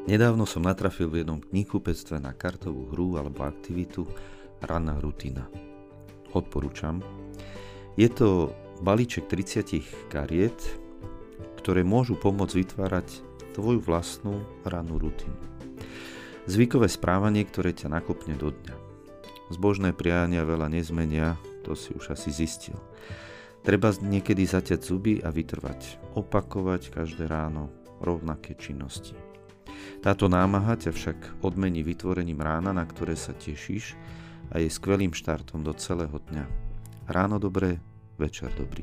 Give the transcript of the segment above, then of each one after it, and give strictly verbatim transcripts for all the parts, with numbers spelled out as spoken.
Nedávno som natrafil v jednom knihkupectve na kartovú hru alebo aktivitu Ranná rutina. Odporúčam. Je to balíček tridsať kariet, ktoré môžu pomôcť vytvárať tvoju vlastnú rannú rutinu. Zvykové správanie, ktoré ťa nakopne do dňa. Zbožné priania veľa nezmenia, to si už asi zistil. Treba niekedy zaťať zuby a vytrvať, opakovať každé ráno rovnaké činnosti. Táto námaha ťa však odmení vytvorením rána, na ktoré sa tešíš a je skvelým štartom do celého dňa. Ráno dobré, večer dobrý.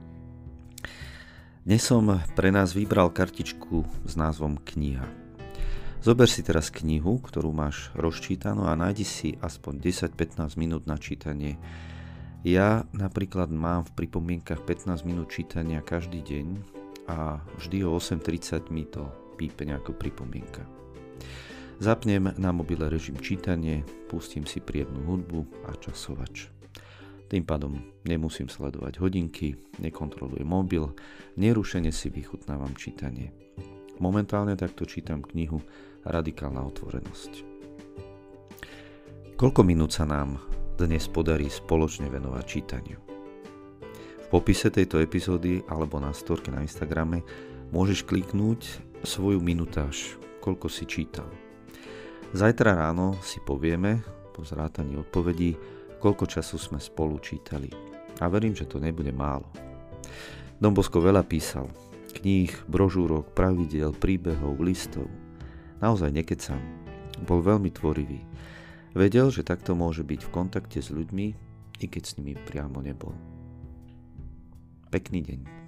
Dnes som pre nás vybral kartičku s názvom Kniha. Zober si teraz knihu, ktorú máš rozčítanú a nájdi si aspoň desať až pätnásť minút na čítanie. Ja napríklad mám v pripomienkach pätnásť minút čítania každý deň a vždy o osem tridsať mi to pípe nejaká pripomienka. Zapnem na mobile režim čítanie, pustím si príjemnú hudbu a časovač. Tým pádom nemusím sledovať hodinky, nekontrolujem mobil, nerušene si vychutnávam čítanie. Momentálne takto čítam knihu Radikálna otvorenosť. Koľko minút sa nám dnes podarí spoločne venovať čítaniu? V popise tejto epizódy alebo na storke na Instagrame môžeš kliknúť svoju minutáž, koľko si čítal. Zajtra ráno si povieme, po zrátaní odpovedí, koľko času sme spolu čítali. A verím, že to nebude málo. Don Bosco veľa písal. Kníh, brožúrok, pravidiel, príbehov, listov. Naozaj nekecam. Bol veľmi tvorivý. Vedel, že takto môže byť v kontakte s ľuďmi, i keď s nimi priamo nebol. Pekný deň.